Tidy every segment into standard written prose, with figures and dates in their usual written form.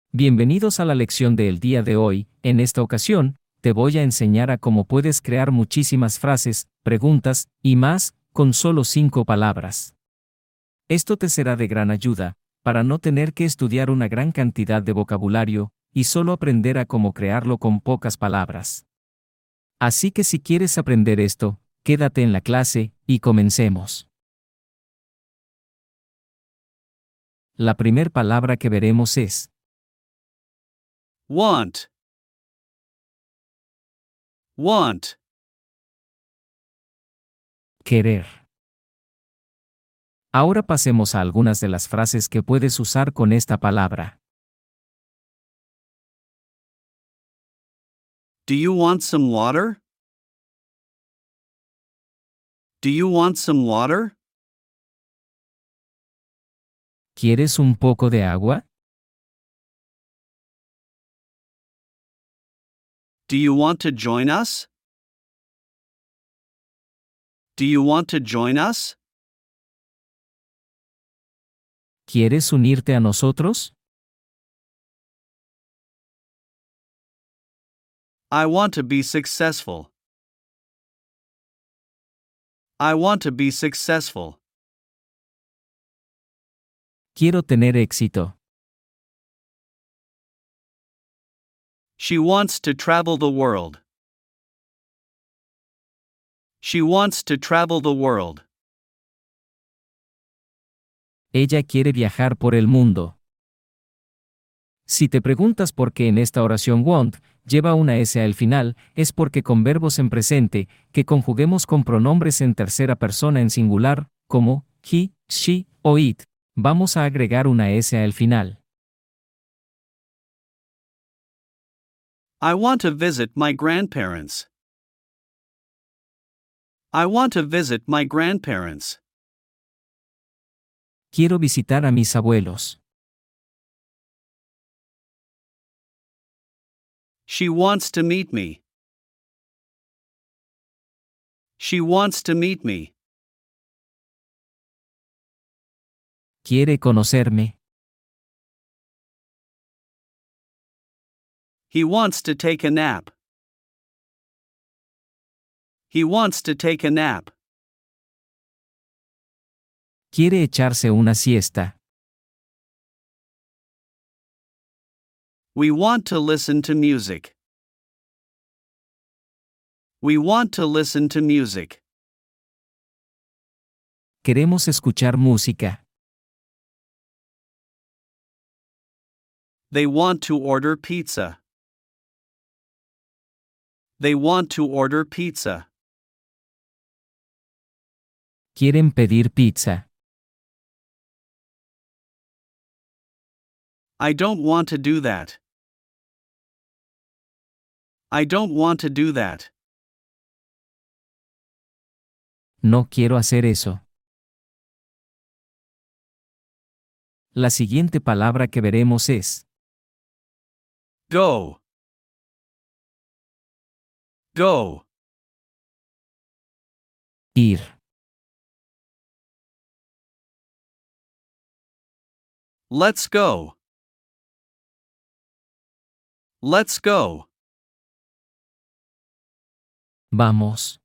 Bienvenidos a la lección del día de hoy. En esta ocasión, te voy a enseñar a cómo puedes crear muchísimas frases, preguntas y más, con solo 5 palabras. Esto te será de gran ayuda, para no tener que estudiar una gran cantidad de vocabulario, y solo aprender a cómo crearlo con pocas palabras. Así que si quieres aprender esto, quédate en la clase, y comencemos. La primera palabra que veremos es Want. Want. querer. Ahora pasemos a algunas de las frases que puedes usar con esta palabra. Do you want some water? Do you want some water? ¿Quieres un poco de agua? Do you want to join us? Do you want to join us? ¿Quieres unirte a nosotros? I want to be successful. I want to be successful. Quiero tener éxito. She wants to travel the world. She wants to travel the world. Ella quiere viajar por el mundo. Si te preguntas por qué en esta oración want lleva una S al final, es porque con verbos en presente, que conjuguemos con pronombres en tercera persona en singular, como he, she o it, vamos a agregar una S al final. I want to visit my grandparents. I want to visit my grandparents. Quiero visitar a mis abuelos. She wants to meet me. She wants to meet me. Quiere conocerme. He wants to take a nap. He wants to take a nap. Quiere echarse una siesta. We want to listen to music. We want to listen to music. Queremos escuchar música. They want to order pizza. They want to order pizza. Quieren pedir pizza. I don't want to do that. I don't want to do that. No quiero hacer eso. La siguiente palabra que veremos es Go. Go. ir. Let's go. Let's go. Vamos.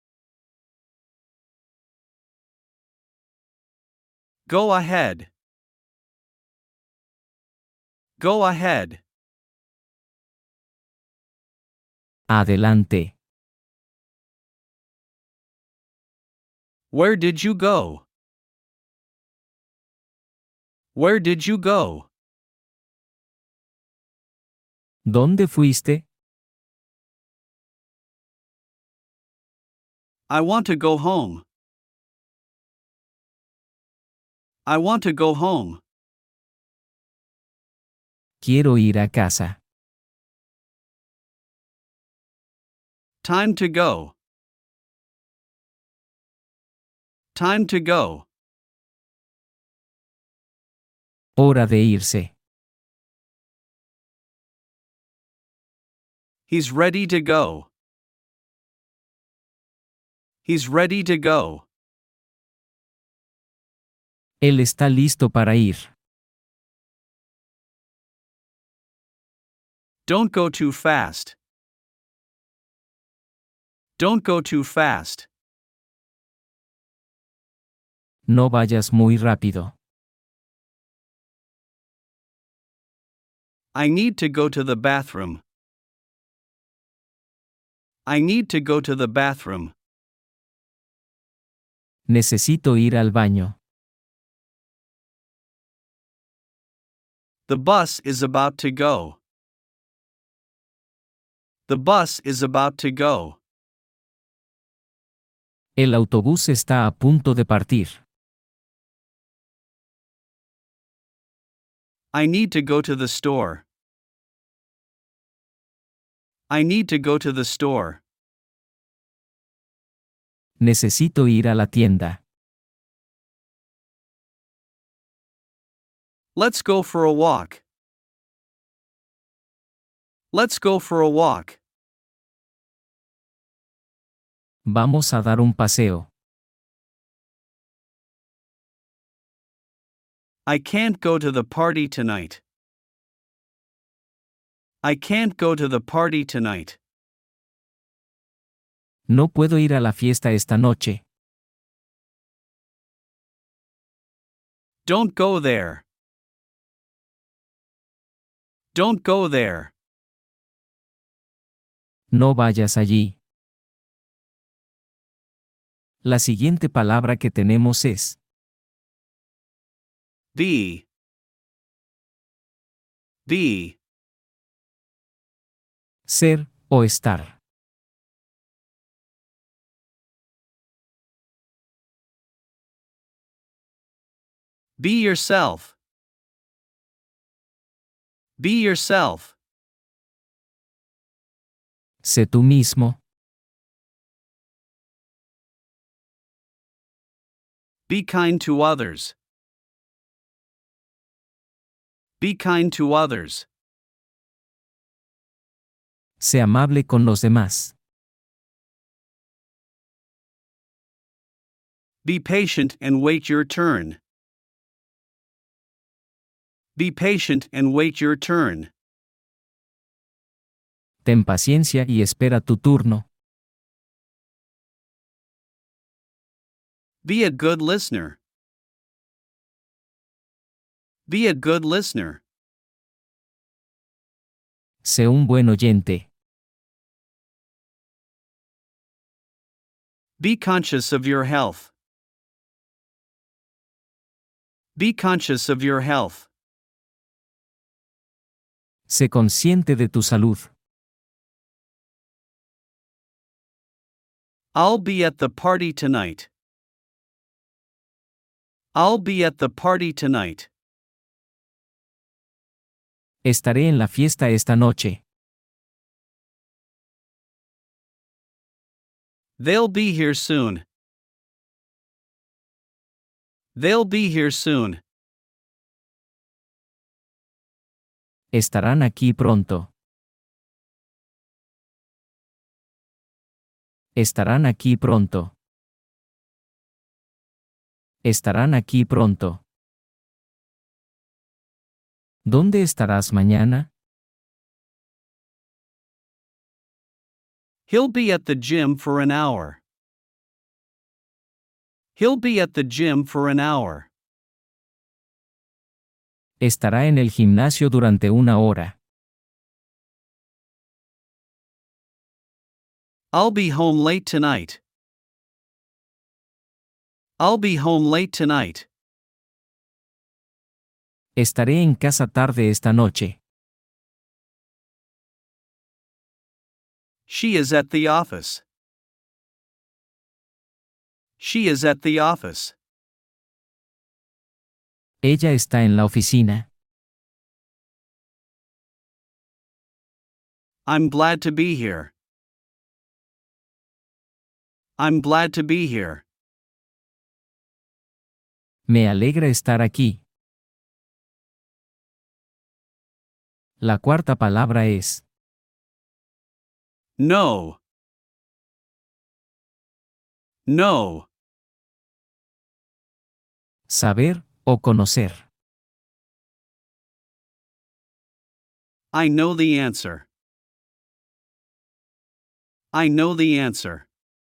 Go ahead. Go ahead. Adelante. Where did you go? Where did you go? ¿Dónde fuiste? I want to go home. I want to go home. Quiero ir a casa. Time to go. Time to go. Hora de irse. He's ready to go. He's ready to go. Él está listo para ir. Don't go too fast. Don't go too fast. No vayas muy rápido. I need to go to the bathroom. I need to go to the bathroom. Necesito ir al baño. The bus is about to go. The bus is about to go. El autobús está a punto de partir. I need to go to the store. I need to go to the store. Necesito ir a la tienda. Let's go for a walk. Let's go for a walk. Vamos a dar un paseo. I can't go to the party tonight. I can't go to the party tonight. No puedo ir a la fiesta esta noche. Don't go there. Don't go there. No vayas allí. La siguiente palabra que tenemos es Be. Be. ser o estar. Be yourself. Be yourself. Sé tú mismo. Be kind to others. Be kind to others. Sé amable con los demás. Be patient and wait your turn. Be patient and wait your turn. Ten paciencia y espera tu turno. Be a good listener. Be a good listener. Sé un buen oyente. Be conscious of your health. Be conscious of your health. Sé consciente de tu salud. I'll be at the party tonight. I'll be at the party tonight. Estaré en la fiesta esta noche. They'll be here soon. They'll be here soon. Estarán aquí pronto. Estarán aquí pronto. Estarán aquí pronto. ¿Dónde estarás mañana? He'll be at the gym for an hour. He'll be at the gym for an hour. Estará en el gimnasio durante una hora. I'll be home late tonight. I'll be home late tonight. Estaré en casa tarde esta noche. She is at the office. She is at the office. Ella está en la oficina. I'm glad to be here. I'm glad to be here. Me alegra estar aquí. La cuarta palabra es No. No. saber o conocer. I know the answer. I know the answer.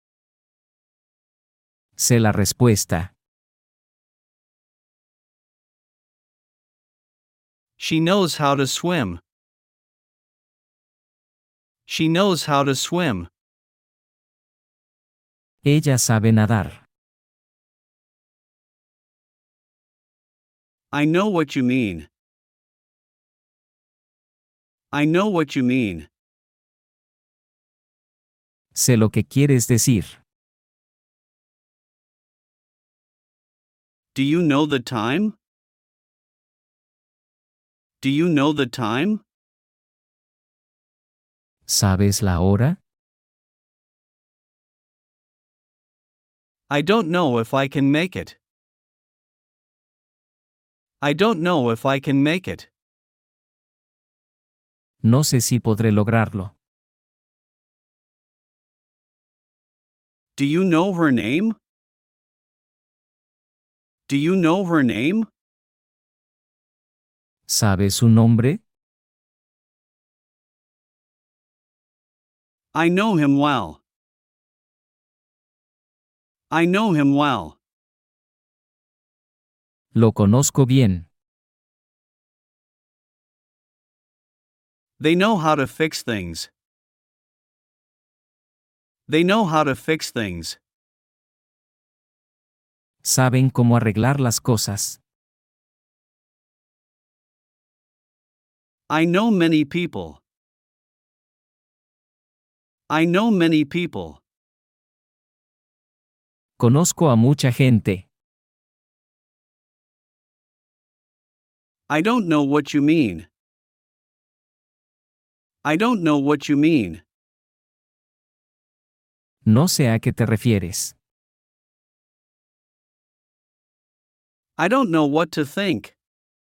Sé la respuesta. She knows how to swim. She knows how to swim. Ella sabe nadar. I know what you mean. I know what you mean. Sé lo que quieres decir. Do you know the time? Do you know the time? ¿Sabes la hora? I don't know if I can make it. I don't know if I can make it. No sé si podré lograrlo. Do you know her name? Do you know her name? ¿Sabes su nombre? I know him well. I know him well. Lo conozco bien. They know how to fix things. They know how to fix things. Saben cómo arreglar las cosas. I know many people. I know many people. Conozco a mucha gente. I don't know what you mean. I don't know what you mean. No sé a qué te refieres. I don't know what to think.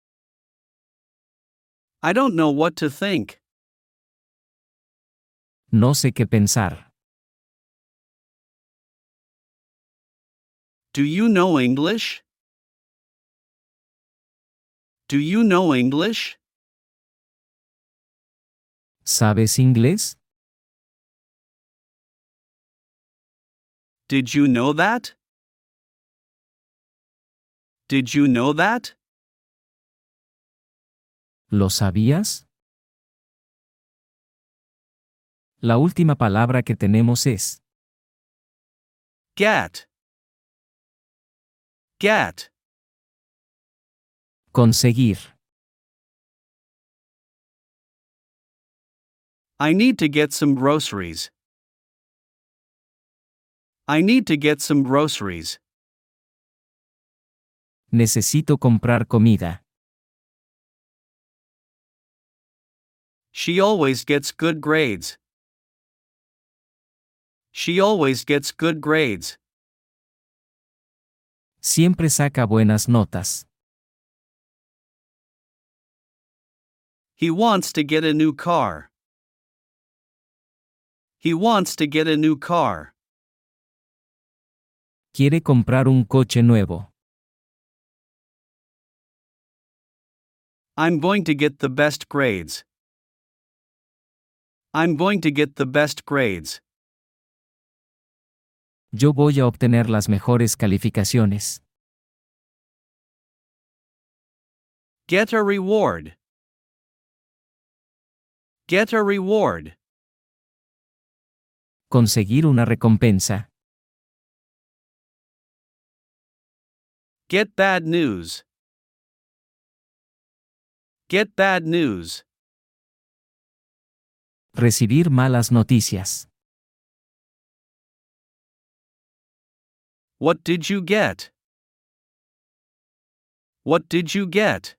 I don't know what to think. No sé qué pensar. Do you know English? Do you know English? ¿Sabes inglés? Did you know that? Did you know that? ¿Lo sabías? La última palabra que tenemos es Get. Get. conseguir. I need to get some groceries. I need to get some groceries. Necesito comprar comida. She always gets good grades. She always gets good grades. Siempre saca buenas notas. He wants to get a new car. He wants to get a new car. Quiere comprar un coche nuevo. I'm going to get the best grades. I'm going to get the best grades. Yo voy a obtener las mejores calificaciones. Get a reward. Get a reward. Conseguir una recompensa. Get bad news. Get bad news. Recibir malas noticias. What did you get? What did you get?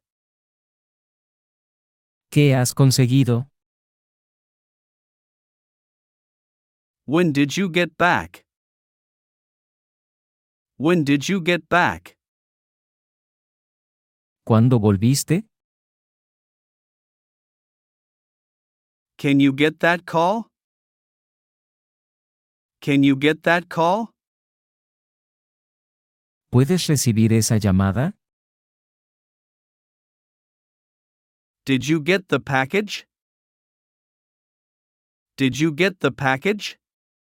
¿Qué has conseguido? When did you get back? When did you get back? ¿Cuándo volviste? Can you get that call? Can you get that call? ¿Puedes recibir esa llamada? Did you get the package? Did you get the package?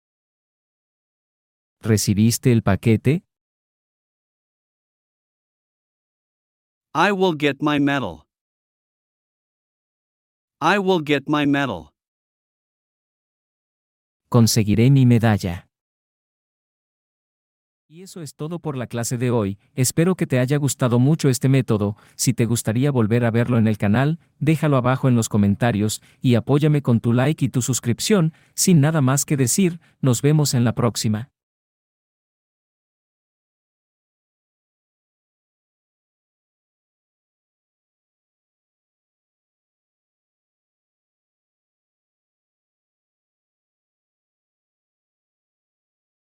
¿Recibiste el paquete? I will get my medal. I will get my medal. Conseguiré mi medalla. Y eso es todo por la clase de hoy. Espero que te haya gustado mucho este método. Si te gustaría volver a verlo en el canal, déjalo abajo en los comentarios y apóyame con tu like y tu suscripción. Sin nada más que decir, nos vemos en la próxima.